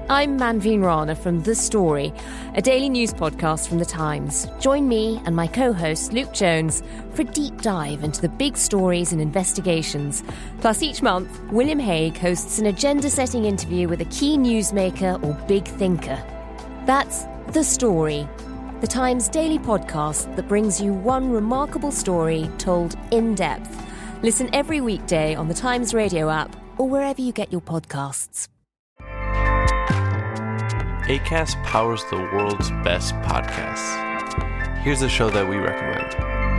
I'm Manveen Rana from The Story, a daily news podcast from The Times. Join me and my co-host Luke Jones for a deep dive into the big stories and investigations. Plus, each month, William Hague hosts an agenda-setting interview with a key newsmaker or big thinker. That's The Story, The Times daily podcast that brings you one remarkable story told in depth. Listen every weekday on the Times radio app or wherever you get your podcasts. Acast powers the world's best podcasts. Here's a show that we recommend.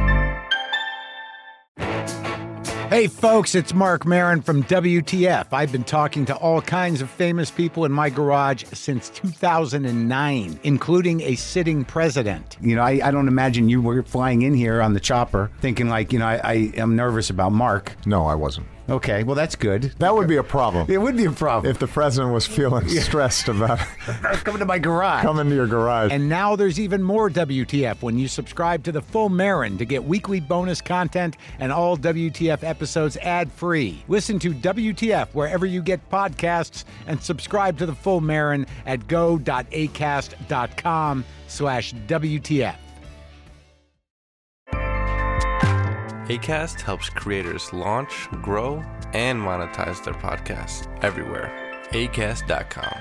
Hey folks, it's Mark Maron from WTF. I've been talking to all kinds of famous people in my garage since 2009, including a sitting president. You know, I don't imagine you were flying in here on the chopper thinking like, I am nervous about Mark. No, I wasn't. Okay, well, that's good. That would be a problem. It would be a problem. If the president was feeling stressed about coming to my garage. Coming to your garage. And now there's even more WTF when you subscribe to the Full Marin to get weekly bonus content and all WTF episodes ad-free. Listen to WTF wherever you get podcasts and subscribe to the Full Marin at go.acast.com/WTF. Acast helps creators launch, grow, and monetize their podcasts everywhere. Acast.com.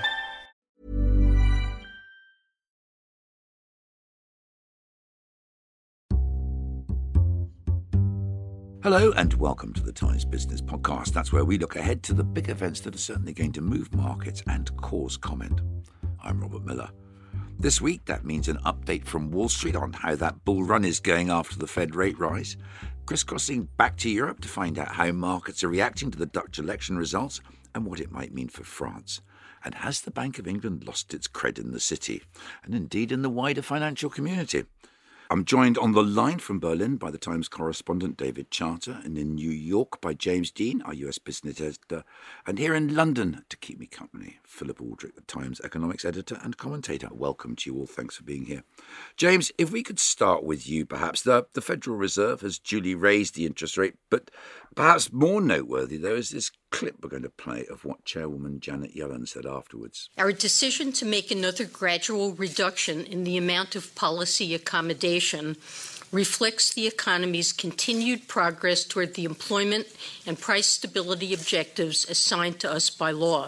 Hello and welcome to the Times Business Podcast. That's where we look ahead to the big events that are certainly going to move markets and cause comment. I'm Robert Miller. This week, that means an update from Wall Street on how that bull run is going after the Fed rate rise, crisscrossing back to Europe to find out how markets are reacting to the Dutch election results and what it might mean for France. And has the Bank of England lost its cred in the city, and indeed in the wider financial community? I'm joined on the line from Berlin by the Times correspondent David Charter, and in New York by James Dean, our US business editor, and here in London to keep me company, Philip Aldrich, the Times economics editor and commentator. Welcome to you all. Thanks for being here. James, if we could start with you, perhaps. The Federal Reserve has duly raised the interest rate, but perhaps more noteworthy, though, is this clip we're going to play of what Chairwoman Janet Yellen said afterwards. Our decision to make another gradual reduction in the amount of policy accommodation reflects the economy's continued progress toward the employment and price stability objectives assigned to us by law.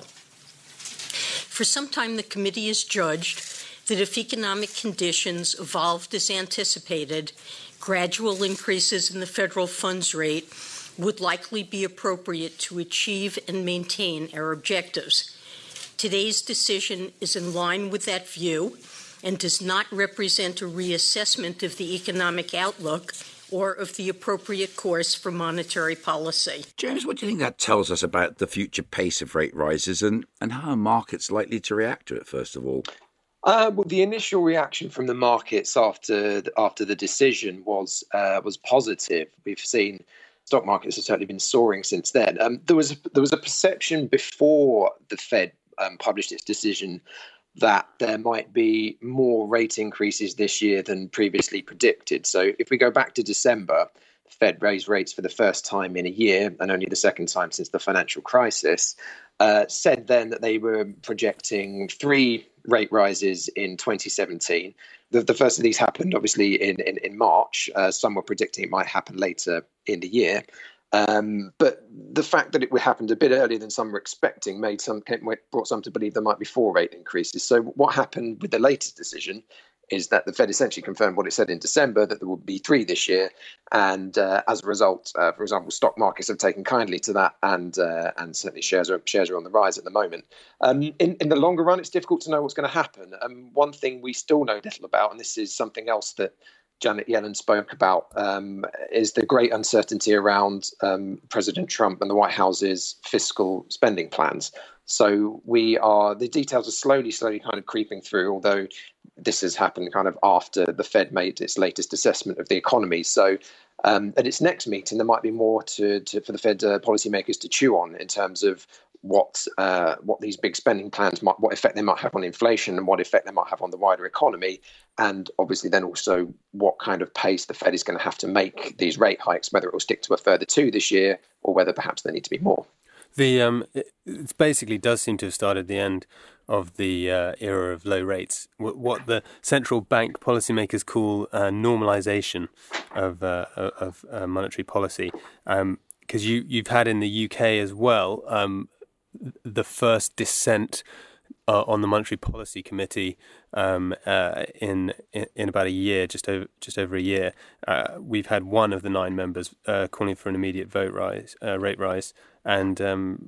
For some time, the committee has judged that if economic conditions evolved as anticipated, gradual increases in the federal funds rate would likely be appropriate to achieve and maintain our objectives. Today's decision is in line with that view and does not represent a reassessment of the economic outlook or of the appropriate course for monetary policy. James, what do you think that tells us about the future pace of rate rises and how are markets likely to react to it, first of all? Well, the initial reaction from the markets after the decision was positive. We've seen stock markets have certainly been soaring since then. There was a perception before the Fed published its decision that there might be more rate increases this year than previously predicted. So if we go back to December, the Fed raised rates for the first time in a year and only the second time since the financial crisis, said then that they were projecting 3 rate rises in 2017. The first of these happened, obviously, in March. Some were predicting it might happen later in the year. But the fact that it happened a bit earlier than some were expecting brought some to believe there might be 4 rate increases. So what happened with the latest decision is that the Fed essentially confirmed what it said in December, that there would be 3 this year. And as a result, for example, stock markets have taken kindly to that, and certainly shares are on the rise at the moment. In the longer run, it's difficult to know what's going to happen. One thing we still know little about, and this is something else that Janet Yellen spoke about, is the great uncertainty around President Trump and the White House's fiscal spending plans. So the details are slowly kind of creeping through, although this has happened kind of after the Fed made its latest assessment of the economy. So at its next meeting, there might be more for the Fed policymakers to chew on in terms of what these big spending plans what effect they might have on inflation and what effect they might have on the wider economy, and obviously then also what kind of pace the Fed is going to have to make these rate hikes, whether it will stick to a further 2 this year or whether perhaps there need to be more. It basically does seem to have started the end of the era of low rates. What the central bank policymakers call normalization of monetary policy, because you've had in the UK as well the first dissent on the Monetary Policy Committee in about a year, just over a year. We've had one of the 9 members calling for an immediate rate rise, and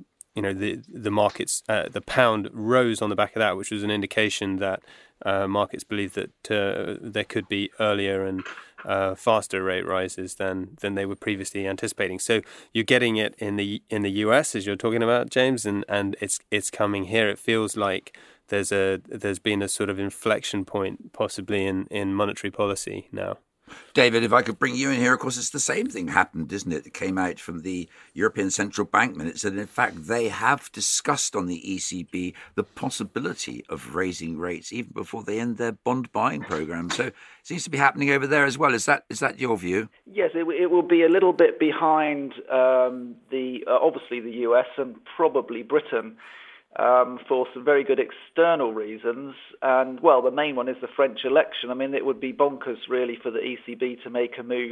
the markets, the pound rose on the back of that, which was an indication that markets believe that there could be earlier and faster rate rises than they were previously anticipating. So you're getting it in the US, as you're talking about, James, and it's coming here. It feels like there's been a sort of inflection point possibly in monetary policy now. David, if I could bring you in here, of course, it's the same thing happened, isn't it? It came out from the European Central Bank minutes that, in fact, they have discussed on the ECB the possibility of raising rates even before they end their bond buying program. So it seems to be happening over there as well. Is that your view? Yes, it will be a little bit behind obviously the US and probably Britain. For some very good external reasons. And, well, the main one is the French election. I mean, it would be bonkers, really, for the ECB to make a move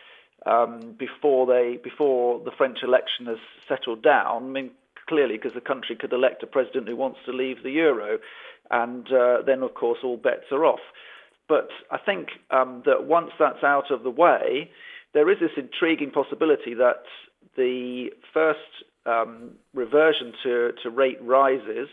before the French election has settled down. I mean, clearly, because the country could elect a president who wants to leave the euro. And then, of course, all bets are off. But I think that once that's out of the way, there is this intriguing possibility that the first reversion to rate rises,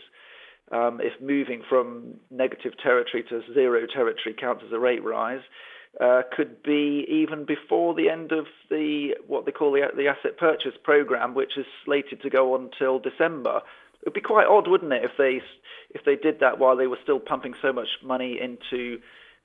if moving from negative territory to zero territory counts as a rate rise, could be even before the end of what they call the asset purchase program, which is slated to go on till December. It would be quite odd, wouldn't it, if they did that while they were still pumping so much money into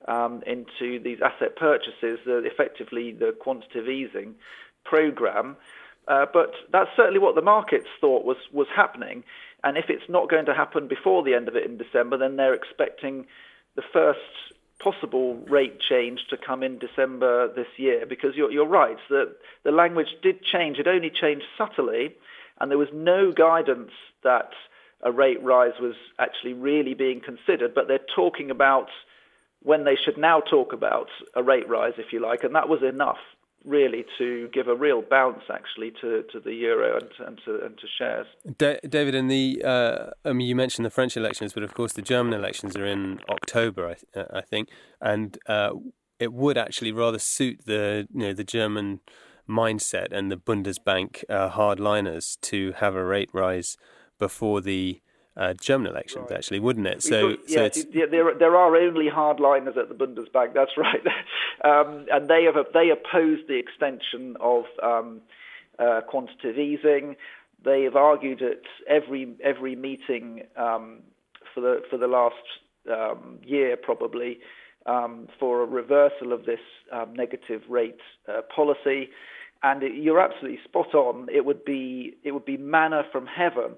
these asset purchases, effectively the quantitative easing program. But that's certainly what the markets thought was happening. And if it's not going to happen before the end of it in December, then they're expecting the first possible rate change to come in December this year. Because you're right, that the language did change. It only changed subtly, and there was no guidance that a rate rise was actually really being considered. But they're talking about when they should now talk about a rate rise, if you like, and that was enough, really, to give a real bounce actually to the euro and to shares. David, in you mentioned the French elections, but of course the German elections are in October, I think, and it would actually rather suit the German mindset and the Bundesbank hardliners to have a rate rise before the German elections, actually, wouldn't it? There are only hardliners at the Bundesbank. That's right, and they oppose the extension of quantitative easing. They have argued at every meeting for the last year, probably, for a reversal of this negative rate policy. And you're absolutely spot on. It would be manna from heaven.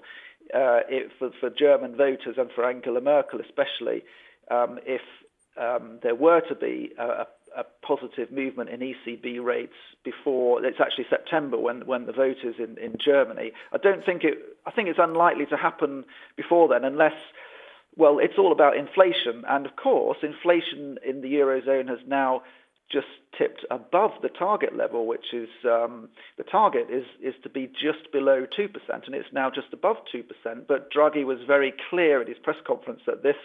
For German voters and for Angela Merkel especially, if there were to be a positive movement in ECB rates before, it's actually September when the vote is in Germany. I think it's unlikely to happen before then unless, well, it's all about inflation. And of course, inflation in the Eurozone has now just tipped above the target level, which is the target is to be just below 2%, and it's now just above 2%. But Draghi was very clear at his press conference that this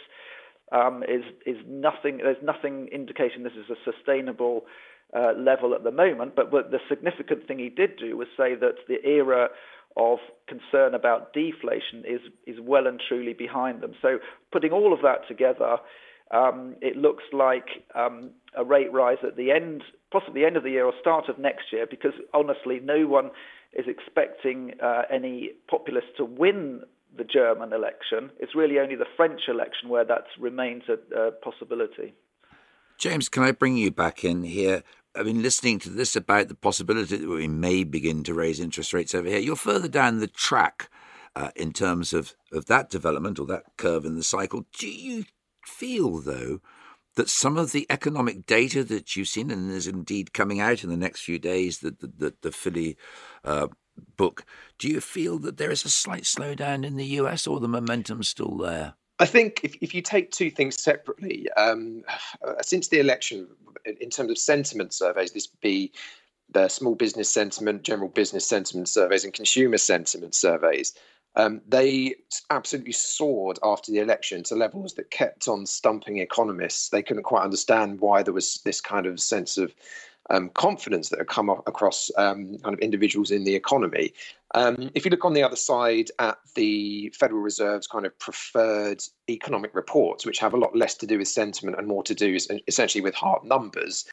is nothing. There's nothing indicating this is a sustainable level at the moment. But the significant thing he did do was say that the era of concern about deflation is well and truly behind them. So putting all of that together, it looks like a rate rise at the end, possibly end of the year or start of next year, because honestly, no one is expecting any populists to win the German election. It's really only the French election where that remains a possibility. James, can I bring you back in here? I mean, listening to this about the possibility that we may begin to raise interest rates over here, you're further down the track in terms of that development or that curve in the cycle. Do you feel, though, that some of the economic data that you've seen, and is indeed coming out in the next few days, that the Philly book. Do you feel that there is a slight slowdown in the US, or the momentum's still there? I think if you take two things separately, since the election, in terms of sentiment surveys, this would be the small business sentiment, general business sentiment surveys, and consumer sentiment surveys, they absolutely soared after the election to levels that kept on stumping economists. They couldn't quite understand why there was this kind of sense of confidence that had come across kind of individuals in the economy. If you look on the other side at the Federal Reserve's kind of preferred economic reports, which have a lot less to do with sentiment and more to do essentially with hard numbers,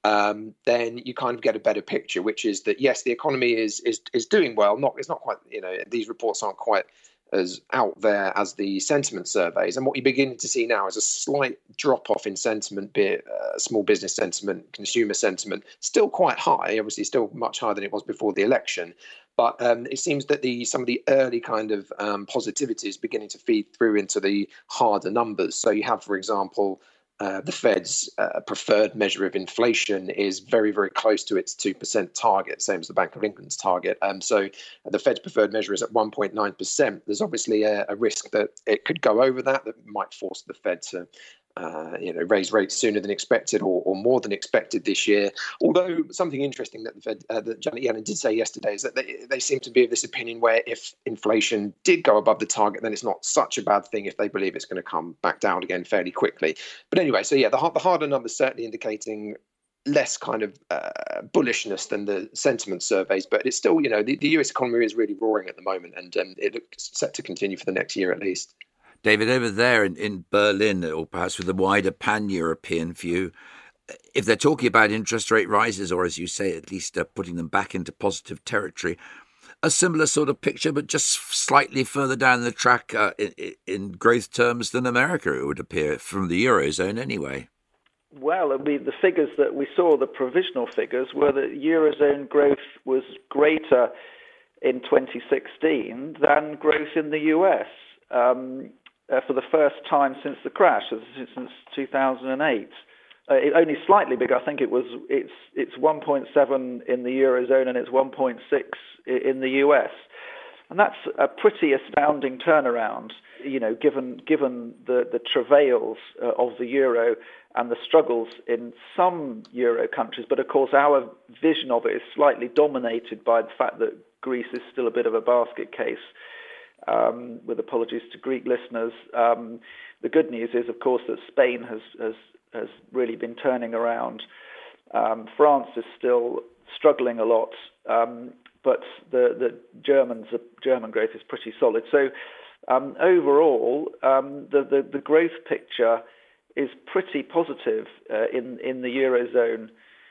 then you kind of get a better picture, which is that, yes, the economy is doing well. It's not quite, these reports aren't quite as out there as the sentiment surveys. And what you're beginning to see now is a slight drop off in sentiment, be it small business sentiment, consumer sentiment, still quite high, obviously still much higher than it was before the election. But it seems that some of the early kind of positivity is beginning to feed through into the harder numbers. So you have, for example, the Fed's preferred measure of inflation is very, very close to its 2% target, same as the Bank of England's target. So the Fed's preferred measure is at 1.9%. There's obviously a risk that it could go over that might force the Fed to raise rates sooner than expected or more than expected this year. Although something interesting that the Fed, that Janet Yellen did say yesterday, is that they seem to be of this opinion where if inflation did go above the target, then it's not such a bad thing if they believe it's going to come back down again fairly quickly. But anyway, so yeah, the harder numbers certainly indicating less kind of bullishness than the sentiment surveys, but it's still, the US economy is really roaring at the moment, and it looks set to continue for the next year at least. David, over there in Berlin, or perhaps with a wider pan-European view, if they're talking about interest rate rises, or as you say, at least putting them back into positive territory, a similar sort of picture, but just slightly further down the track in growth terms than America, it would appear, from the Eurozone anyway. Well, the figures that we saw, the provisional figures, were that Eurozone growth was greater in 2016 than growth in the US. For the first time since the crash, since 2008. Only slightly bigger. I think it's 1.7 in the Eurozone and it's 1.6 in the US. And that's a pretty astounding turnaround, given the travails of the euro and the struggles in some euro countries. But of course, our vision of it is slightly dominated by the fact that Greece is still a bit of a basket case. With apologies to Greek listeners, the good news is, of course, that Spain has really been turning around. France is still struggling a lot, but the German growth is pretty solid. So overall, the growth picture is pretty positive in the Eurozone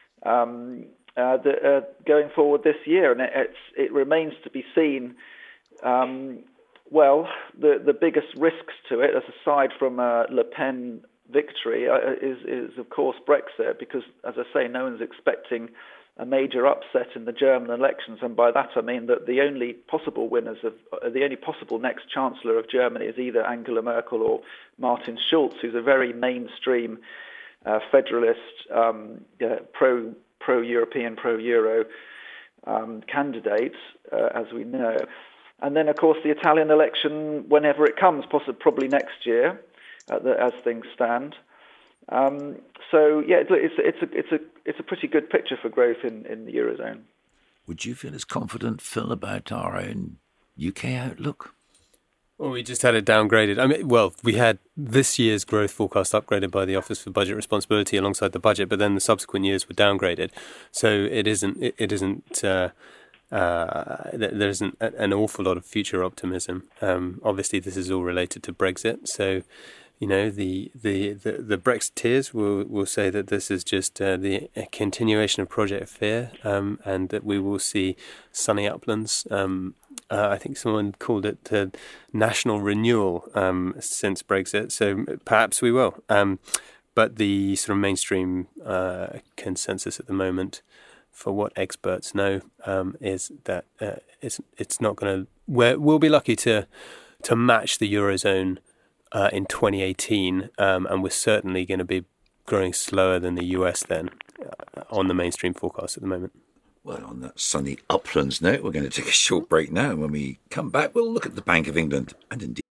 going forward this year, and it remains to be seen. Well, the biggest risks to it, aside from Le Pen victory, is of course Brexit, because, as I say, no one's expecting a major upset in the German elections, and by that I mean that the only possible next Chancellor of Germany is either Angela Merkel or Martin Schulz, who's a very mainstream federalist, pro-European, pro-Euro candidate, as we know. And then, of course, the Italian election, whenever it comes, probably next year, as things stand. So, yeah, it's a pretty good picture for growth in the Eurozone. Would you feel as confident, Phil, about our own UK outlook? Well, we just had it downgraded. We had this year's growth forecast upgraded by the Office for Budget Responsibility alongside the budget, but then the subsequent years were downgraded. So it isn't. There isn't an awful lot of future optimism. Obviously, this is all related to Brexit. So, the Brexiteers will say that this is just the continuation of Project Fear, and that we will see sunny uplands. I think someone called it national renewal since Brexit. So perhaps we will. But the sort of mainstream consensus at the moment, for what experts know, is that it's not going to. We'll be lucky to match the Eurozone in 2018, and we're certainly going to be growing slower than the US then on the mainstream forecast at the moment. Well, on that sunny uplands note, we're going to take a short break now. And when we come back, we'll look at the Bank of England and indeed.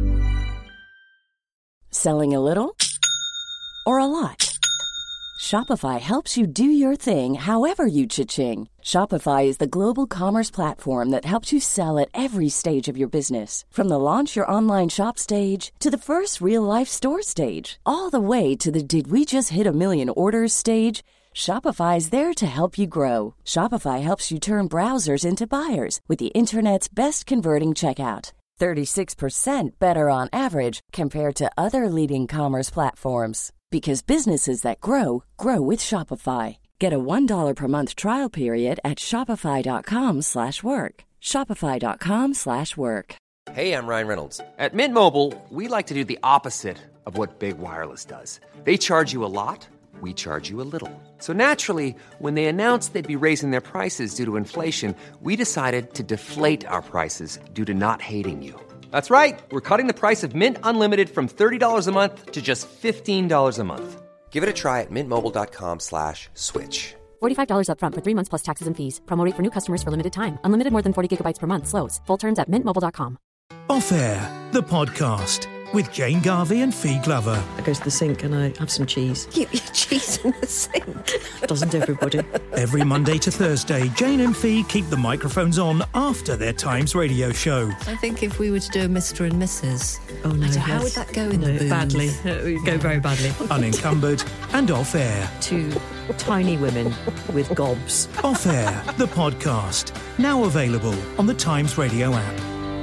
Selling a little or a lot? Shopify helps you do your thing however you cha-ching. Shopify is the global commerce platform that helps you sell at every stage of your business. From the launch your online shop stage to the first real-life store stage, all the way to the did we just hit a million orders stage. Shopify is there to help you grow. Shopify helps you turn browsers into buyers with the internet's best converting checkout. 36% better on average compared to other leading commerce platforms. Because businesses that grow, grow with Shopify. Get a $1 per month trial period at shopify.com/work. Shopify.com/work. Hey, I'm Ryan Reynolds. At Mint Mobile, we like to do the opposite of what Big Wireless does. They charge you a lot. We charge you a little. So naturally, when they announced they'd be raising their prices due to inflation, we decided to deflate our prices due to not hating you. That's right. We're cutting the price of Mint Unlimited from $30 a month to just $15 a month. Give it a try at mintmobile.com/switch. $45 up front for 3 months plus taxes and fees. Promo rate for new customers for limited time. Unlimited more than 40 gigabytes per month. Slows full terms at mintmobile.com. Off Air, the podcast with Jane Garvey and Fee Glover. I go to the sink and I have some cheese. You eat cheese in the sink? Doesn't everybody? Every Monday to Thursday, Jane and Fee keep the microphones on after their Times radio show. I think if we were to do a Mr. and Mrs. Oh no, how would that go in the booms? Badly. It would go very badly. Unencumbered and Off Air. Two tiny women with gobs. Off Air, the podcast. Now available on the Times radio app.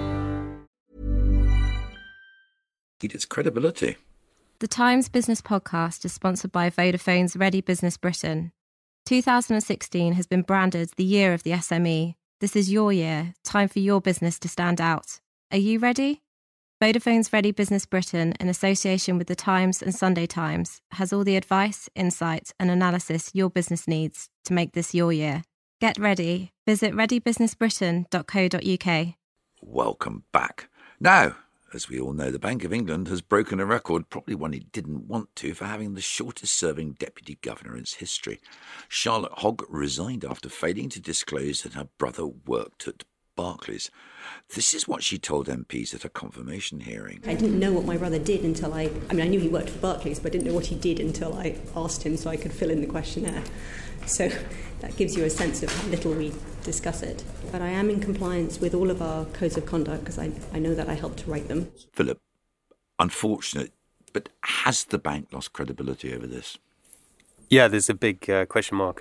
Its credibility. The Times Business Podcast is sponsored by Vodafone's Ready Business Britain. 2016 has been branded the year of the SME. This is your year. Time for your business to stand out. Are you ready? Vodafone's Ready Business Britain, in association with the Times and Sunday Times, has all the advice, insight and analysis your business needs to make this your year. Get ready. Visit readybusinessbritain.co.uk. Welcome back. Now, as we all know, the Bank of England has broken a record, probably one it didn't want to, for having the shortest-serving deputy governor in its history. Charlotte Hogg resigned after failing to disclose that her brother worked at Barclays. This is what she told MPs at a confirmation hearing. I didn't know what my brother did until I knew he worked for Barclays, but I didn't know what he did until I asked him so I could fill in the questionnaire. So that gives you a sense of how little we discuss it. But I am in compliance with all of our codes of conduct because I know that I helped to write them. Philip, unfortunate, but has the bank lost credibility over this? Yeah, there's a big question mark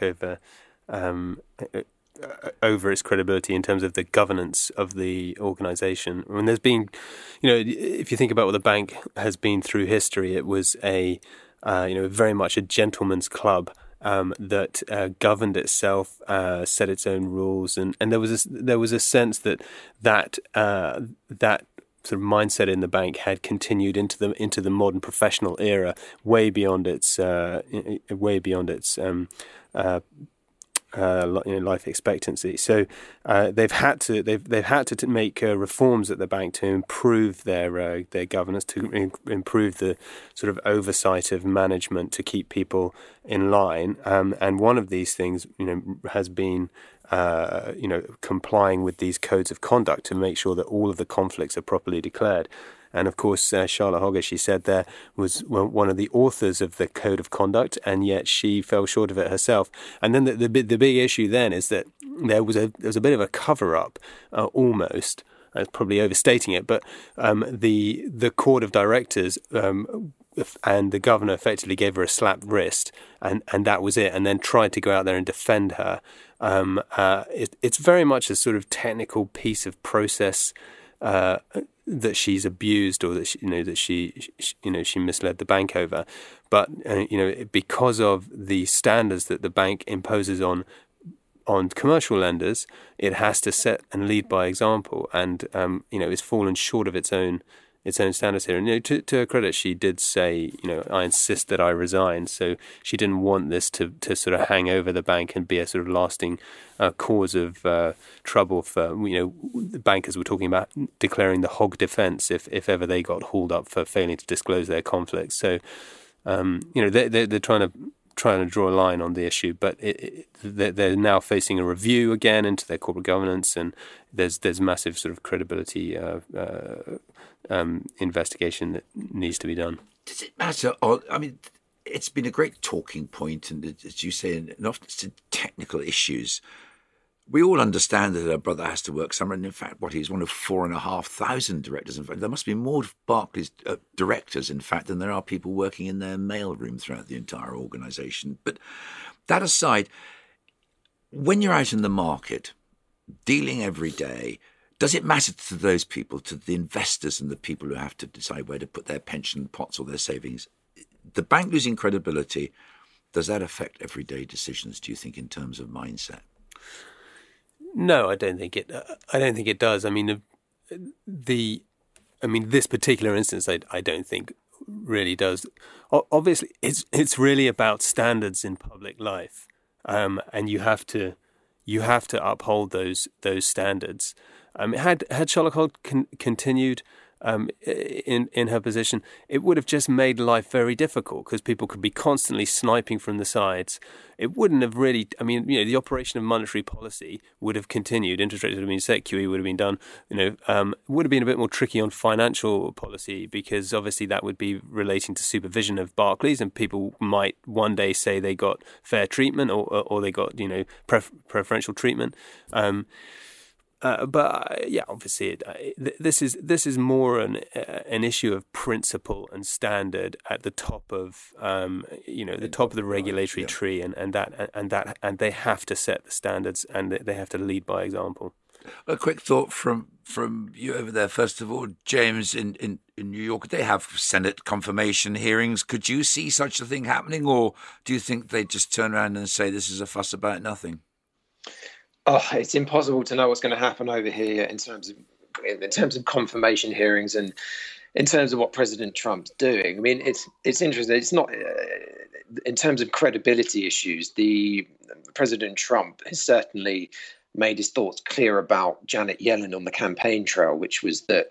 over its credibility in terms of the governance of the organisation. I mean, there's been, if you think about what the bank has been through history, it was very much a gentleman's club. That governed itself, set its own rules, and there was a sense that sort of mindset in the bank had continued into the modern professional era, way beyond its life expectancy. So they've had to make reforms at the bank to improve their governance, to improve the sort of oversight of management, to keep people in line. And one of these things, has been complying with these codes of conduct to make sure that all of the conflicts are properly declared. And of course, Charlotte Hogg, as she said there, was one of the authors of the Code of Conduct, and yet she fell short of it herself. And then the big issue then is that there was a bit of a cover-up, almost. That's probably overstating it, but the Court of Directors and the governor effectively gave her a slapped wrist, and that was it, and then tried to go out there and defend her. It's very much a sort of technical piece of process that she's abused, or that she misled the bank over, but because of the standards that the bank imposes on commercial lenders, it has to set and lead by example, and it's fallen short of its own standards here. And to her credit, she did say, I insist that I resign. So she didn't want this to sort of hang over the bank and be a sort of lasting cause of trouble for, the bankers were talking about declaring the Hogg defence if ever they got hauled up for failing to disclose their conflicts. So, they're trying to trying to draw a line on the issue, but they're now facing a review again into their corporate governance, and there's massive sort of credibility investigation that needs to be done. Does it matter? I mean, it's been a great talking point, and as you say, and often it's technical issues. We all understand that a brother has to work somewhere, and in fact, he's one of 4,500 directors. In fact, there must be more Barclays directors, in fact, than there are people working in their mailroom throughout the entire organisation. But that aside, when you're out in the market, dealing every day, does it matter to those people, to the investors and the people who have to decide where to put their pension pots or their savings? The bank losing credibility, does that affect everyday decisions, do you think, in terms of mindset? No, I don't think it. I don't think it does. I mean, this particular instance, I don't think really does. Obviously, it's really about standards in public life, and you have to uphold those standards. Had Charlotte Hogg continued in her position, it would have just made life very difficult because people could be constantly sniping from the sides. It wouldn't have really, the operation of monetary policy would have continued. Interest rates would have been set, QE would have been done. It would have been a bit more tricky on financial policy because obviously that would be relating to supervision of Barclays, and people might one day say they got fair treatment or they got preferential treatment. Obviously, this is more an issue of principle and standard at the top of the top of the regulatory tree, and they have to set the standards and they have to lead by example. A quick thought from you over there. First of all, James, in New York, they have Senate confirmation hearings. Could you see such a thing happening, or do you think they just turn around and say this is a fuss about nothing? Oh, it's impossible to know what's going to happen over here in terms of confirmation hearings and in terms of what President Trump's doing. I mean, it's interesting. It's not in terms of credibility issues. The President Trump has certainly made his thoughts clear about Janet Yellen on the campaign trail, which was that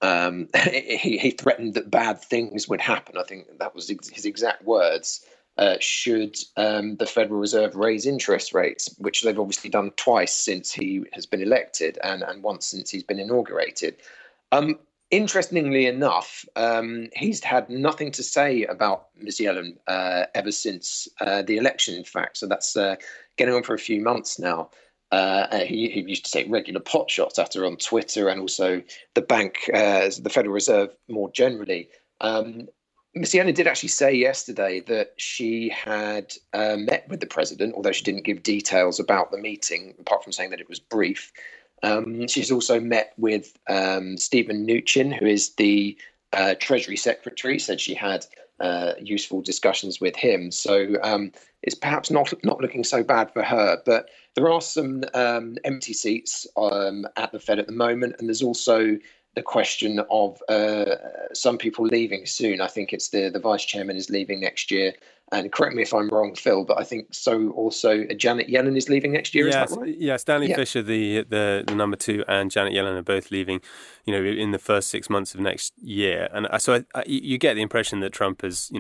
he threatened that bad things would happen. I think that was his exact words. Should the Federal Reserve raise interest rates, which they've obviously done twice since he has been elected and once since he's been inaugurated. Interestingly enough, he's had nothing to say about Ms. Yellen ever since the election, in fact. So that's getting on for a few months now. He used to take regular pot shots at her on Twitter and also the bank, the Federal Reserve more generally. Ms. Yellen did actually say yesterday that she had met with the president, although she didn't give details about the meeting, apart from saying that it was brief. She's also met with Stephen Mnuchin, who is the Treasury Secretary, said she had useful discussions with him. So it's perhaps not looking so bad for her. But there are some empty seats at the Fed at the moment, and there's also the question of some people leaving soon. I think it's the vice chairman is leaving next year. And correct me if I'm wrong, Phil, but I think so also Janet Yellen is leaving next year, is that right? Yeah, Stanley Fischer, the number two, and Janet Yellen are both leaving, in the first 6 months of next year. And so you get the impression that Trump is,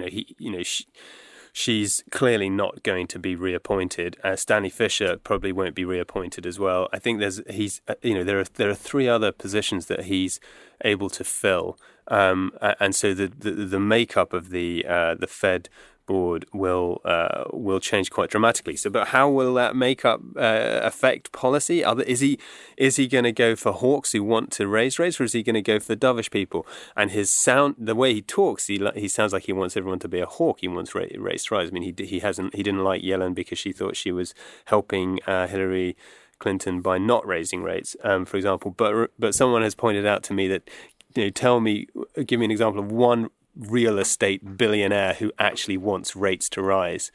she's clearly not going to be reappointed. Stanley Fischer probably won't be reappointed as well. I think there are three other positions that he's able to fill, and so the makeup of the Fed board will change quite dramatically. So, but how will that makeup affect policy? Is he going to go for hawks who want to raise rates, or is he going to go for the dovish people? And the way he talks, he sounds like he wants everyone to be a hawk. He wants rates to rise. I mean, he didn't like Yellen because she thought she was helping Hillary Clinton by not raising rates, for example. But someone has pointed out to me that, give me an example of one real estate billionaire who actually wants rates to rise.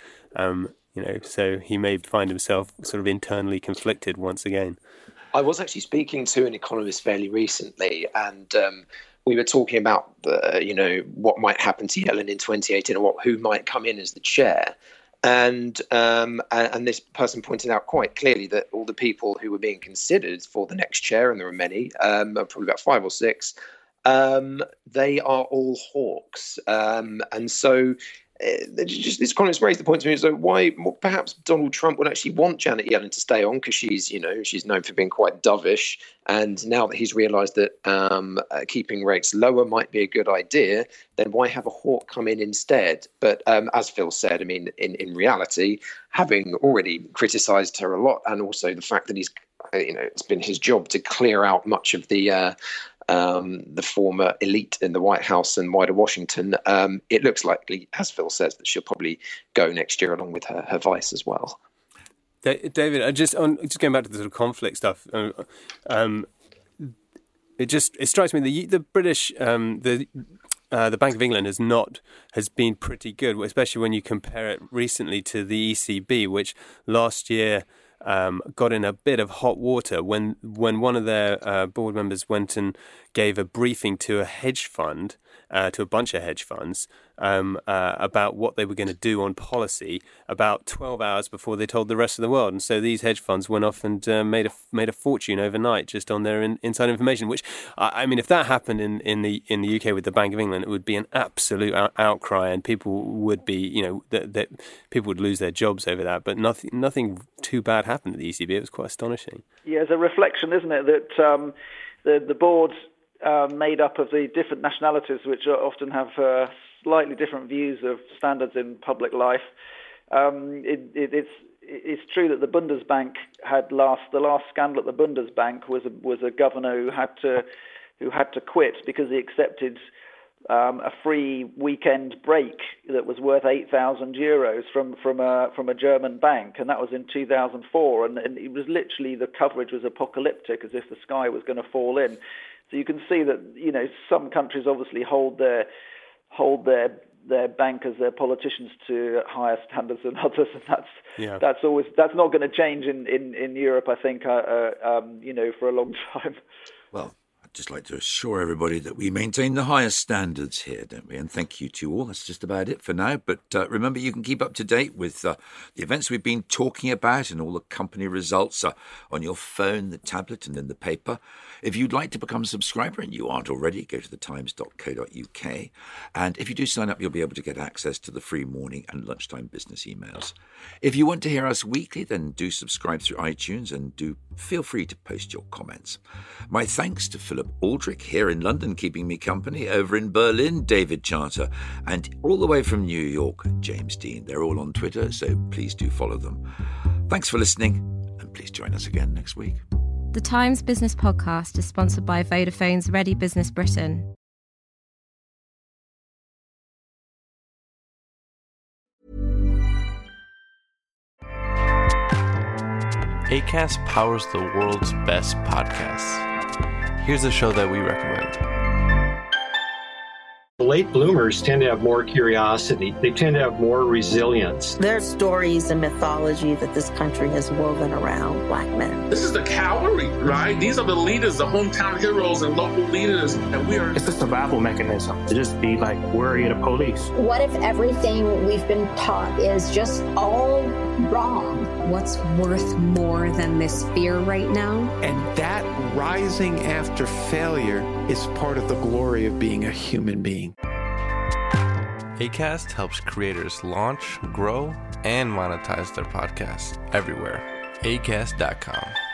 So he may find himself sort of internally conflicted once again. I was actually speaking to an economist fairly recently, and we were talking about what might happen to Yellen in 2018 and who might come in as the chair. And this person pointed out quite clearly that all the people who were being considered for the next chair, and there are many, probably about 5 or 6, they are all hawks. And so this economist raised the point to me, so why perhaps Donald Trump would actually want Janet Yellen to stay on, because she's known for being quite dovish, and now that he's realised that keeping rates lower might be a good idea, then why have a hawk come in instead? But as Phil said, I mean, in reality, having already criticised her a lot, and also the fact that he's it's been his job to clear out much of the former elite in the White House and wider Washington, it looks likely, as Phil says, that she'll probably go next year along with her vice as well. David, just going back to the sort of conflict stuff, it strikes me the British the Bank of England has been pretty good, especially when you compare it recently to the ECB, which last year got in a bit of hot water when one of their board members went and gave a briefing to a hedge fund, to a bunch of hedge funds, about what they were going to do on policy about 12 hours before they told the rest of the world. And so these hedge funds went off and made a fortune overnight just on their inside information, which, I mean, if that happened in the UK with the Bank of England, it would be an absolute outcry, and people would be, that people would lose their jobs over that. But nothing too bad happened at the ECB. It was quite astonishing. Yeah, it's a reflection, isn't it, that the board made up of the different nationalities, which often have slightly different views of standards in public life. It's true that the Bundesbank the last scandal at the Bundesbank was a governor who had to quit because he accepted a free weekend break that was worth €8,000 from a German bank, and that was in 2004. And it was literally, the coverage was apocalyptic, as if the sky was going to fall in. So you can see that some countries obviously hold their bankers, their politicians to higher standards than others, and that's not going to change in Europe, I think, for a long time. Well, I'd just like to assure everybody that we maintain the highest standards here, don't we? And thank you to all. That's just about it for now. But remember, you can keep up to date with the events we've been talking about and all the company results on your phone, the tablet, and in the paper. If you'd like to become a subscriber and you aren't already, go to thetimes.co.uk. And if you do sign up, you'll be able to get access to the free morning and lunchtime business emails. If you want to hear us weekly, then do subscribe through iTunes, and do feel free to post your comments. My thanks to Philip Aldrich here in London, keeping me company. Over in Berlin, David Charter. And all the way from New York, James Dean. They're all on Twitter, so please do follow them. Thanks for listening, and please join us again next week. The Times Business Podcast is sponsored by Vodafone's Ready Business Britain. Acast powers the world's best podcasts. Here's a show that we recommend. Late bloomers tend to have more curiosity. They tend to have more resilience. There are stories and mythology that this country has woven around Black men. This is the cavalry, right? These are the leaders, the hometown heroes and local leaders. And we are... It's a survival mechanism to just be like worried of police. What if everything we've been taught is just all wrong? What's worth more than this fear right now? And that rising after failure is part of the glory of being a human being. Acast helps creators launch, grow, and monetize their podcasts everywhere. Acast.com.